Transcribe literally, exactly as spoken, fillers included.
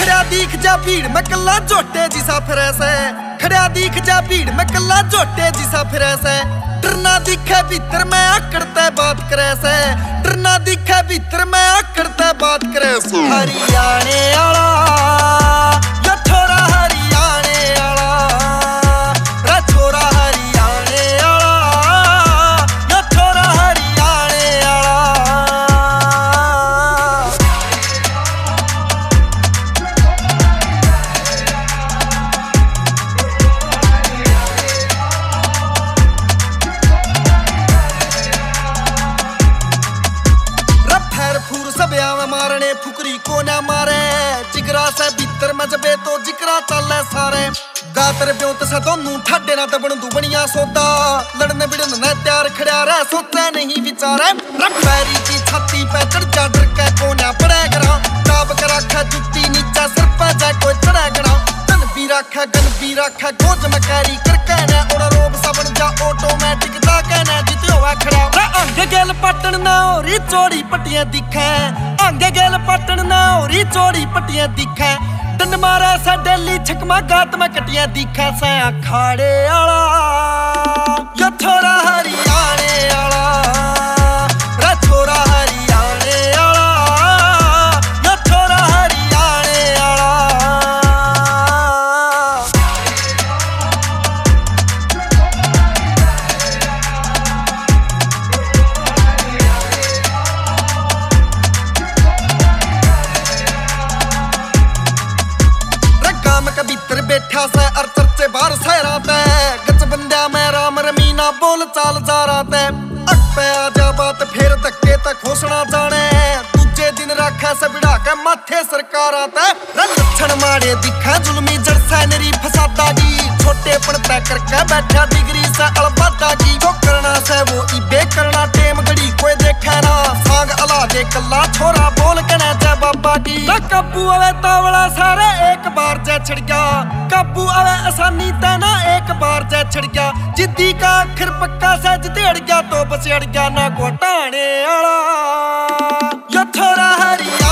खड़ा दीख जा भीड़ में कल्ला जोटे जिसा फिरे से खड़ा दीख जा भीड़ में कल्ला जोटे जिसा फिरे से डरना दिखे भीतर मैं आकड़ते बात करे से डरना दिखे भीतर मैं आकड़ते बात करे से हरियाणे आला या छोरा हरियाणे आला रे छोरा हरियाणे आला या छोरा हरियाणे आला फूर सबया में मारने फुकरी को ना मारे जिगरा से भीतर में जबे तो जिगरा चले सारे दातर ब्योत से दोनों ठाडे ना तबन दुबनिया सोदा लड़ने बिड़न न त्यार खड़ा रह सोचे नहीं विचारे रखैरी की छाती पे चढ़ जा डर के कोना पड़े करा दाब कर रखा जुत्ती नीचे सिर पे जा कोई चढ़े करा तन भी रखा गन भी रखा गोज में कैरी करके ना और रोब सबन जा ऑटोमेटिक जा के ना जित्यो वा खड़ा अंगे गेल पटन ना औरी चोड़ी पट्टियां दिखे अंगे गेल पटन ना औरी चोड़ी पट्टियां दिखे डंड मारा सा डेली छकमा गात में कटियां दिखे से अखाड़े आला या छोरा हरियाणे आला रे छोरा हरियाणे आला या छोरा हरियाणे आला भीतर बैठा से और चर्चे बाहर सहरा ते गच बंदा मैं राम रमीना बोल चाल जा रहा ते अक पे आ जा बात फिर धक्के तक घोषणा जाने दूजे दिन रखा से बिड़ा के माथे सरकार आते लक्षण मारे दिखा जुल्मी जड़ सैनरी फसादा जी छोटे पण तय करके बैठा डिग्री से अलबत्ता की जो करना से वो इबे करना टेम घड़ी कोई देखे ना सांग अला दे कल्ला छोरा बोल के ना जय बाबा की काबू आवे तावड़ा सारे एक बार जय छिड़ गया काबू आवे आसानी तेना एक बार जय छिड़ गया जिद्दी का आखिर पक्का से जितेड़ गया तो बस अड़ गया ना घोटाने आला या छोरा हरिया